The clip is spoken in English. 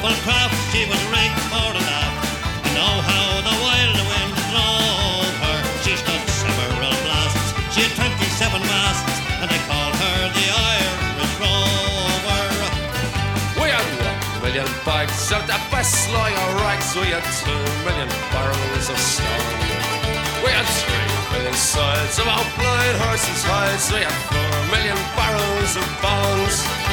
But craft she was rigged for the laugh. You know how the wild wind drove her. She stood several blasts. She had 27 masts, and they called her the Irish Rover. We had 1 million bags of the best lawyer rags. We had 2 million barrels of stone. We had 3 million sides of our blind horses' hides. We had 4 million barrels of bones.